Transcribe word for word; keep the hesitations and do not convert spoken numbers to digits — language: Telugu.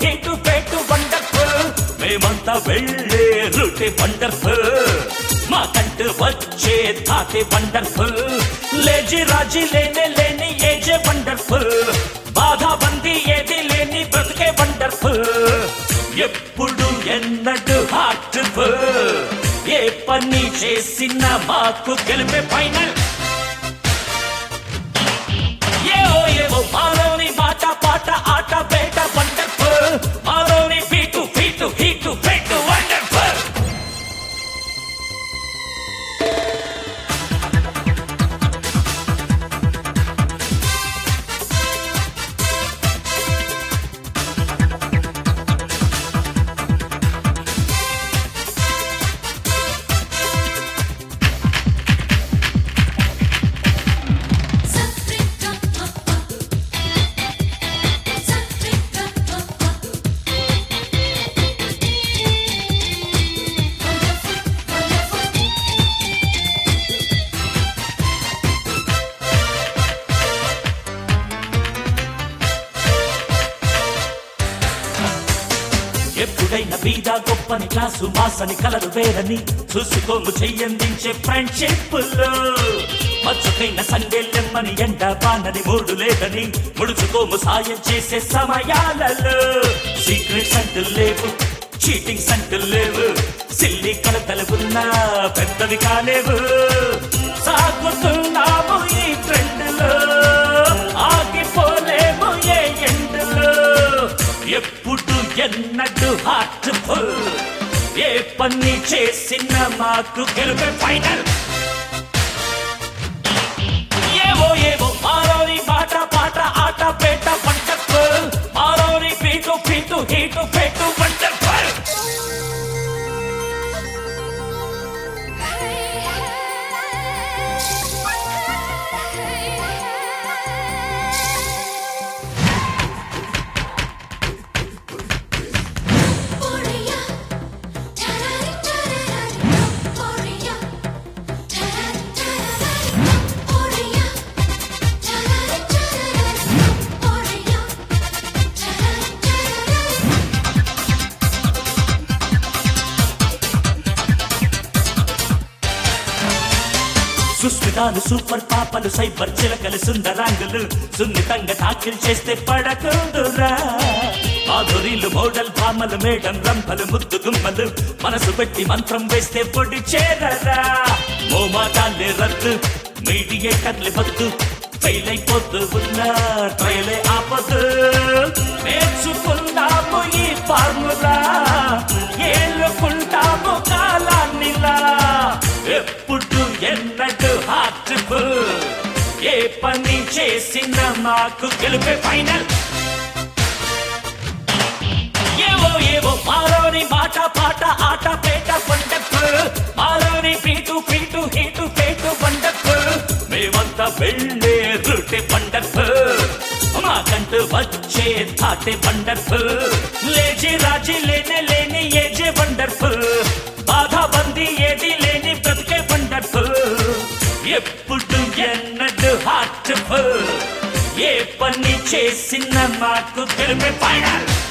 హీటు పేటు వండర్ఫుల్ మేమంతా వెళ్ళే రూటే వండర్ఫుల్ మా కంటు వచ్చే తాతే వండర్ఫుల్ లేజీ రాజీ లేనే లేని ఏజే వండర్ఫుల్ బాధా బందీ ఏది లేని బ్రతికే వండర్ఫుల్ ఎప్పుడు ఎన్నడు హార్ట్ఫుల్ ఏ పని చేసినా మాకు గెలిపే ఫైనల్ ఏవో ఏవో మాలోని మాట పాట ఆట పేట వండర్ఫుల్ మాలోని బీటు ఫీటు హీటు పెట్టు వండర్ఫుల్ ఎప్పుడైనా బీదా గొప్పని క్లాసు మాసని కలరు వేరని చూసుకోము చెయ్యందించే ఫ్రెండ్షిప్ లో మచ్చుకైన సండే లెమ్మని ఎండ బానని మూడు లేదని ముడుచుకోము సాయం చేసే సమయాలలో సీక్రెట్స్ అంటూ లేవు చీటింగ్స్ అంటూ లేవు సిల్లి కలతలు ఉన్నా పెద్దవి కాలేవు సాగుతున్నాము ఈ ట్రెండ్ లో ఆగిపోలేము ఏ ఎండ్లో ఎప్పుడు ఎన్నడు హార్ట్ఫుల్ ఏ పని చేసిన మాకు గెలుపే ఫైనల్ ఏవో ఏవో మాలోని మాట పాట ఆట పేట వండర్ఫుల్ మాలోని పీటు పీటు హీటు పెట్టు వండర్ఫుల్ సుస్మితాలు సూపర్ పాపలు సైబర్ చిలకలు సుందరాంగులు సున్నితంగా టాకిల్ చేస్తే పడకుందురా మాధురీలు మోడల్ భామలు మేడం రంభలు ముద్దు గుమ్మలు మనసు పెట్టి మంత్రం వేస్తే పొడి చేరరా మోమాటాలే రద్దు మీడియేటర్లే వద్దు ఫెయిల్ అయిపోతూ ఉన్నా ట్రయలే ఆపదు నేర్చుకుందాము ఈ ఫార్ములా ఏలుకుంటాము కాలాన్నిలా ఎప్పుడు ఎన్నడు హార్ట్ఫుల్ ఏ పని చేసిన మాకు గెలుపే ఫైనల్ ఏవో ఏవో మాలోని మాట పాట ఆట పేట వండర్ఫుల్ మాలోని పీటు పీటు హీటు పేటు వండర్ఫుల్ మేమంతా వెళ్ళే రూటే వండర్ఫుల్ మా కంటూ వచ్చే తాటే వండర్ఫుల్ లేజీ రాజీ లేనే లేని ఏజే వండర్ఫుల్ బాధా బందీ ఏది లేని బ్రతికే వండర్ఫుల్ ఎప్పుడు ఎన్నడు హార్ట్ఫుల్ ఏ పని చేసిన మాకు గెలుపే ఫైనల్